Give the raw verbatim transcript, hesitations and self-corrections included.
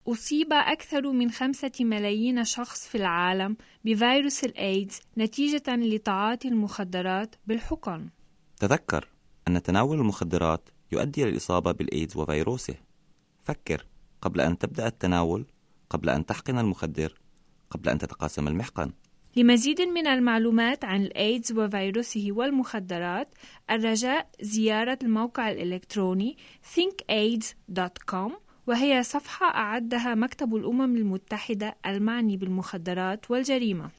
أصيب أكثر من خمسة ملايين شخص في العالم بفيروس الإيدز نتيجة لتعاطي المخدرات بالحقن. تذكر أن تناول المخدرات يؤدي للإصابة بالإيدز وفيروسه. فكر قبل أن تبدأ التناول، قبل أن تحقن المخدر، قبل أن تتقاسم المحقن. لمزيد من المعلومات عن الإيدز وفيروسه والمخدرات، الرجاء زيارة الموقع الإلكتروني think aids دوت كوم، وهي صفحة أعدها مكتب الأمم المتحدة المعني بالمخدرات والجريمة.